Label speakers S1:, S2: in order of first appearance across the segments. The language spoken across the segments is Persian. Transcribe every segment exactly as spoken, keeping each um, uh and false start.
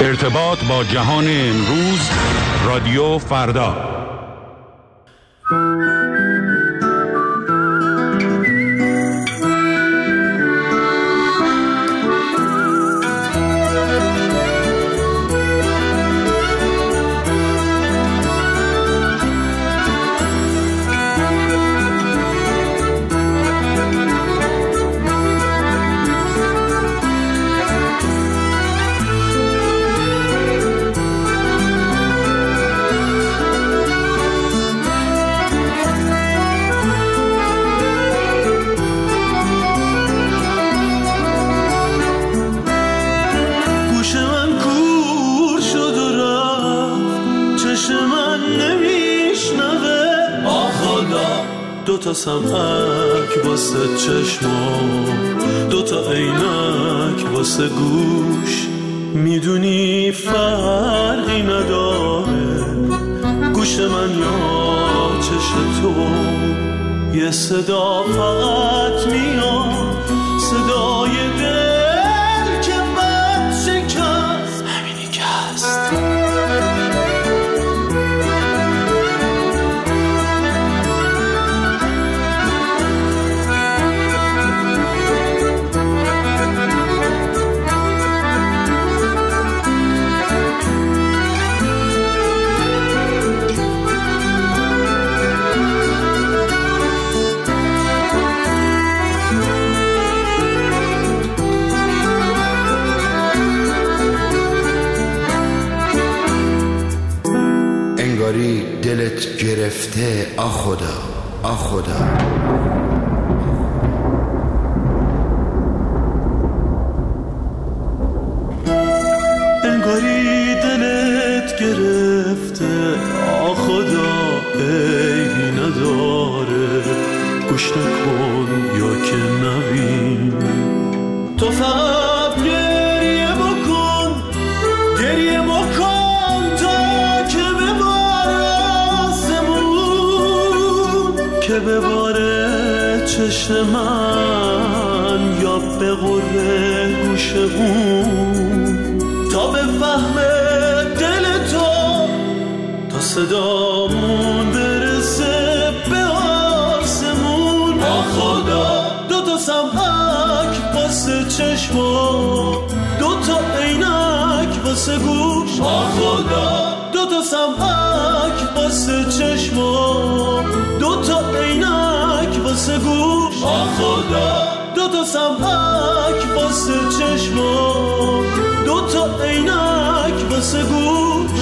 S1: ارتباط با جهان امروز، رادیو فردا.
S2: دوتا سمعک واسه چشمام، دوتا عینک واسه گوش، میدونی فرقی نداره گوش من یا چش تو. یه صدا فقط میاد، صدای دل که بد شکست، همینی که هست.
S3: دلت گرفته آ خدا، آ خدا.
S2: انگاری دلت گرفته آ خدا، عیبی نداره گوش نکن یا که نبین. تو فقط گریه بکن، گریه بکن که بباره چشم من یا به غره گوش اون، تا به فهم دل تو، تا صدامون برسه به آسمون. آ خدا دوتا سمعک واسه چشم، دوتا عینک واسه گوش. آ خدا دوتا سمعک واسه چشم، دوتا عینک واسه گوش. آ خدا دوتا سمعک واسه چشم، دوتا عینک واسه گوش.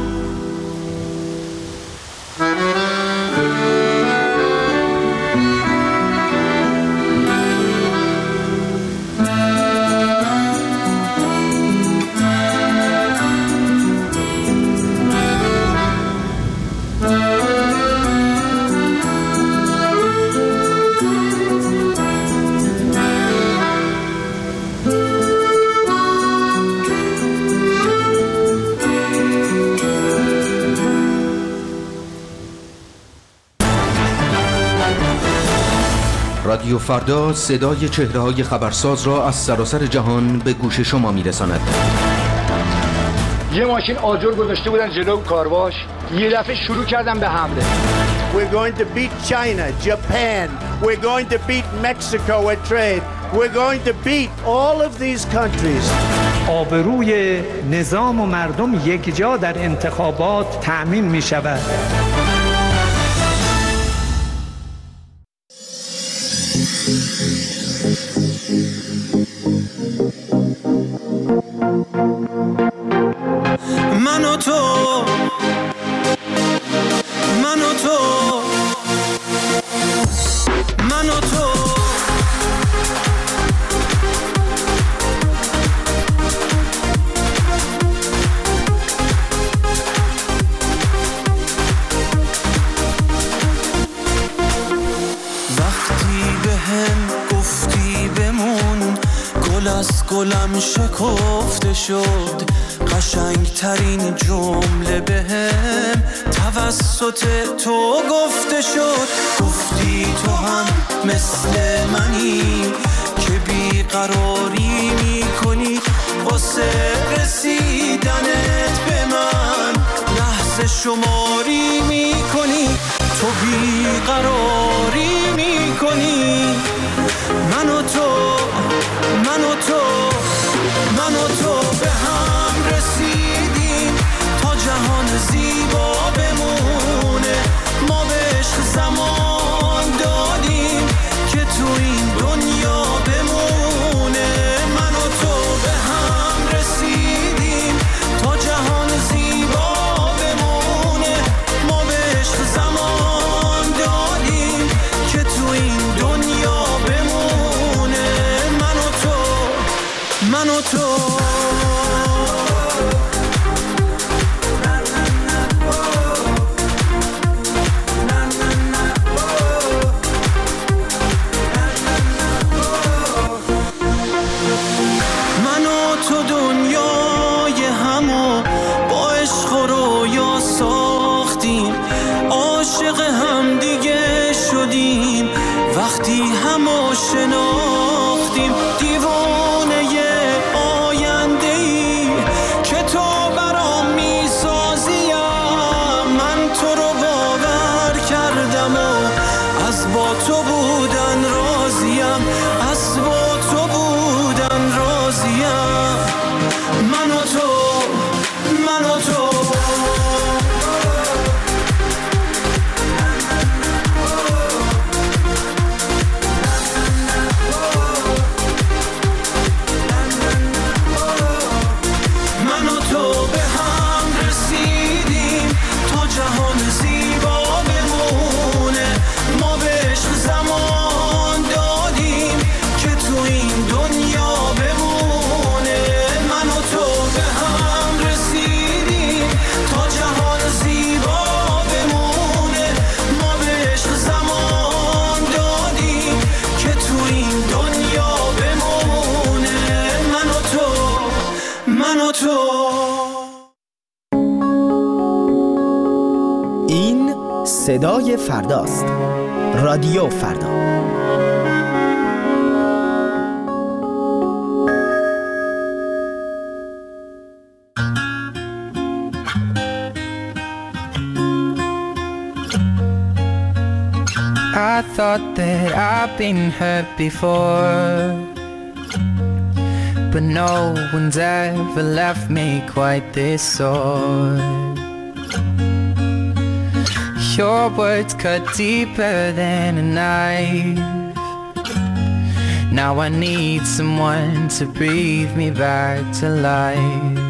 S3: رادیو فردا صدای چهره‌های خبرساز را از سراسر جهان به گوش شما می‌رساند.
S4: یه ماشین آجر گذاشته بودن جلو کارواش، یه دفعه شروع کردن به حمله.
S5: We're going to beat China, Japan. We're going to beat Mexico at trade. We're going to beat all of these countries.
S6: آبروی نظام و مردم یک جا در انتخابات تأمین می شود.
S2: من و تو، من و تو، من و تو. وقتی به هم گفتی بمون، گل از گلم شکفته شد. قشنگ ترین جمله به هم توسط تو گفته شد. گفتی تو هم مثل منی که بیقراری میکنی واسه رسیدنت به من، لحظه شماری میکنی، تو بیقراری میکنی. من و تو من و تو من و تو به هم رسیدیم تا جهان زیبا بمونه. ما به عشق زمان دادیم که تو این دنیا بمونه. من و تو به هم رسیدیم تا جهان زیبا بمونه. ما به عشق زمان دادیم که تو این دنیا بمونه. من و تو من و تو وقتی همو شناختیم، دیوانه آینده‌ای که تو برام میسازیم. من تو رو باور کردم و از با تو بودن راضیم، از با تو بودن راضیم. من و تو من و تو
S7: این صدای فرداست. رادیو فردا.
S8: I thought that I've been hurt before, but no one's ever left me quite this sore. Your words cut deeper than a knife. Now I need someone to breathe me back to life.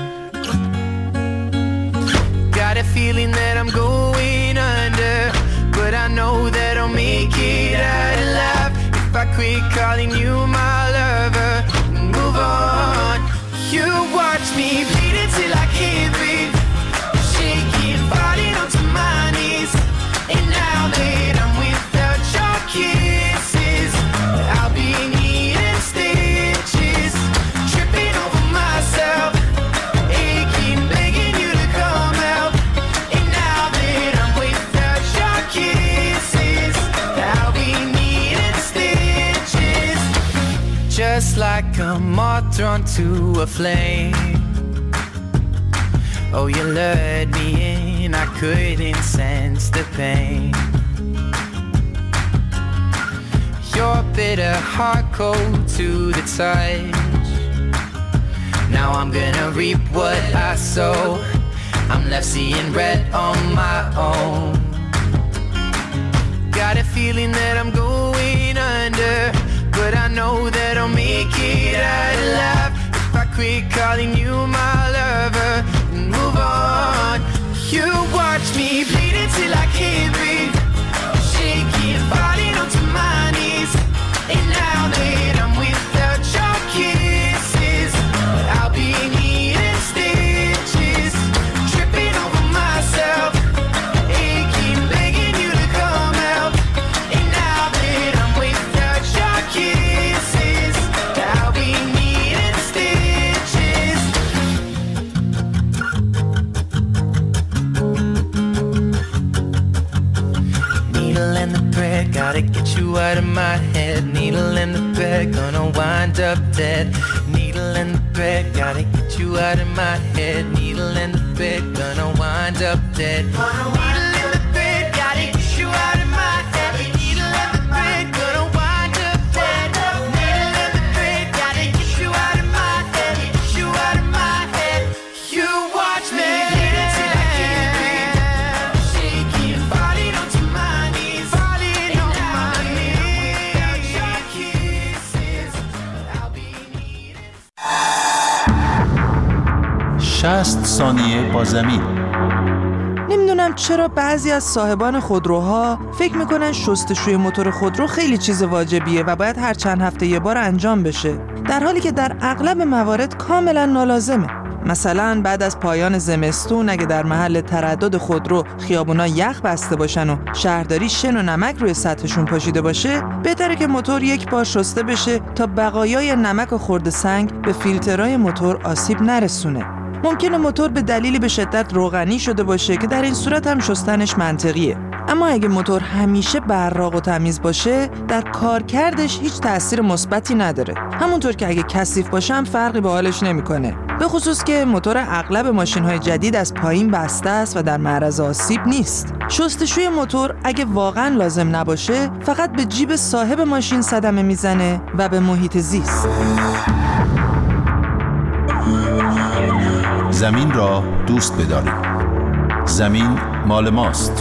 S8: Got a feeling that I'm going under, but I know that I'll make it out alive if I quit calling you my lover and move on. You watch me bleed until I can't breathe, shaking, falling onto my knees. And now that I'm without your kisses, I'll be needing stitches, tripping over myself, aching, begging you to come help. And now that I'm without your kisses, I'll be needing stitches. Just like a moth drawn to a flame, oh, you lured me in, I couldn't sense the pain. Your bitter heart cold to the touch. Now I'm gonna reap what I sow. I'm left seeing red on my own. Got a feeling that I'm going under, but I know that I'll make it out alive if I quit calling you my lover and move on. You watch me bleed until I can't breathe, shaking, falling onto my knees. And now that I'm without your kisses, I'll be needing stitches, tripping over myself, aching, begging you to come help. And now that I'm without your kisses, I'll be needing stitches. up dead. Needle in the thread, gotta get you out of my head. Needle in the thread, gonna wind up dead. Needle in the thread, gotta get you out of my head. Needle in the thread, gonna wind up dead. Needle in the thread, gotta get you out of my head. Get you out of my head. You watch me till I can't breathe. Shaking, falling onto my knees, falling on my knees. Without your kisses, I'll be needing.
S9: شصت ثانیه با زمین.
S10: نمیدونم چرا بعضی از صاحبان خودروها فکر میکنن شستشوی موتور خودرو خیلی چیز واجبیه و باید هر چند هفته یه بار انجام بشه، در حالی که در اغلب موارد کاملا نالازمه. مثلا بعد از پایان زمستون اگه در محل تردد خودرو خیابونا یخ بسته باشن و شهرداری شن و نمک روی سطحشون پاشیده باشه، بهتره که موتور یک بار شسته بشه تا بقایای نمک و خرد سنگ به فیلترهای موتور آسیب نرسونه. ممکنه موتور به دلیلی به شدت روغنی شده باشه که در این صورت هم شستنش منطقیه. اما اگه موتور همیشه براق و تمیز باشه، در کارکردش هیچ تأثیر مثبتی نداره. همونطور که اگه کثیف باشه هم فرقی به حالش نمیکنه. به خصوص که موتور اغلب ماشین‌های جدید از پایین بسته است و در معرض آسیب نیست. شستشوی موتور اگه واقعا لازم نباشه، فقط به جیب صاحب ماشین صدمه میزنه و به محیط زیست.
S9: زمین را دوست بدارید. زمین مال ماست.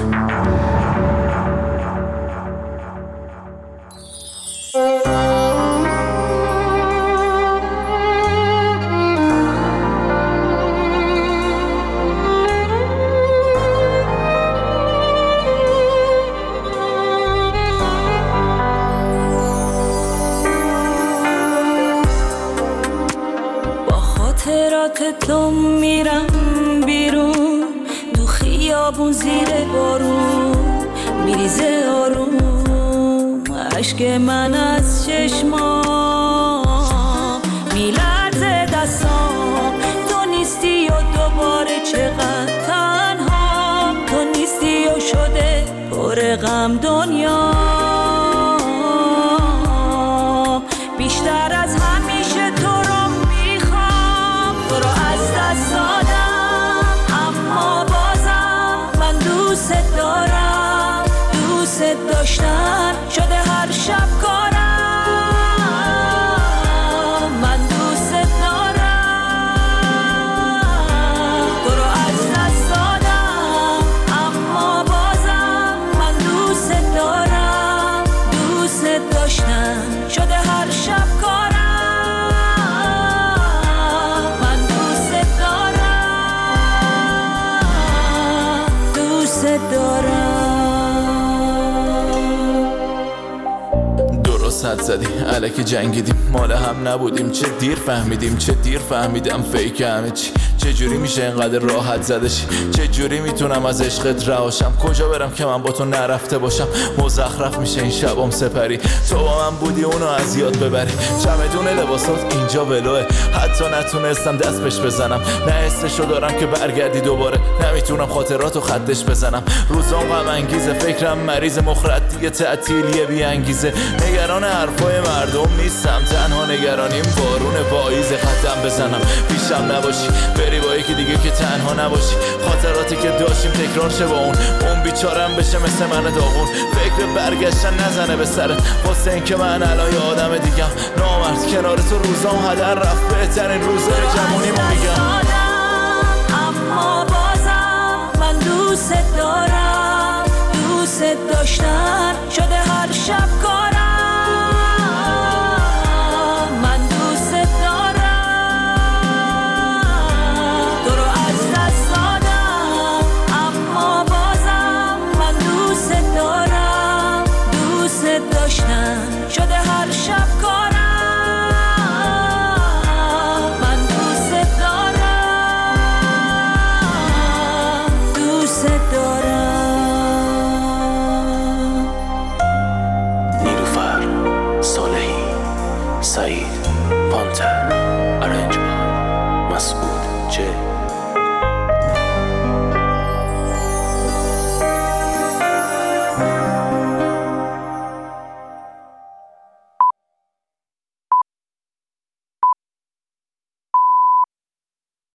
S11: تو میرم بیرون تو خیابون زیر بارون میریزه آروم عشق من از چشمام میلرزه دستام. تو نیستی و دوباره چقدر تنها، تو نیستی و شده پر غم دنیا. بیشتر از همیشه تو رو میخوام، تو رو از دست دادم، اما بازم من دوست دارم. دوست داشتن شده هر شب کارم. من دوست دارم، تو رو از دست دادم، اما بازم من دوست دارم. دوست داشتن شده هر شب کارم. من دوست دارم، دوست دارم.
S12: درست حد زدی الکی جنگیدیم، مال هم نبودیم. چه دیر فهمیدیم، چه دیر فهمیدم فیک همه چی. چه جوری میشه اینقدر راحت زدشی؟ چه جوری میتونم از عشقت رهاشم؟ کجا برم که من با تو نرفته باشم؟ مزخرف میشه این شبام سپری، تو با من بودی اونو از یاد ببری. چمدون لباسات اینجا ولوه، حتی نتونستم دست بهش بزنم. نه حسشو دارم که برگردی دوباره، نمیتونم خاطراتو خطش بزنم. روزام غم انگیزه، فکرم مریض، مخرد دیگه تعطیلیه بی انگیزه. نگران حرفای مردم نیستم، تنها نگرانیم بارون پاییز. خطم بزنم پیشم نباشی، بری با یکی دیگه که تنها نباشی. خاطراتی که داشتیم تکرار شه با اون، اون بیچارم بشه مثل من داغون. فکر برگشتن نزنه به سرت، واسه این که من الان یه آدم دیگم. نامرد کنار تو روزام هدر رفت، بهترین روزای جوونیمو میگم.
S11: اما بازم من دوست دارم. دوست داشتن شده هر شب کارم. من دوست دارم، تو رو از دست دادم، اما بازم من دوست دارم. دوست داشتن شده هر شب کارم. من دوست دارم، دوست دارم.
S13: نیلوفر صالحی، سعید پانتر، ارنجبان، مسعود چه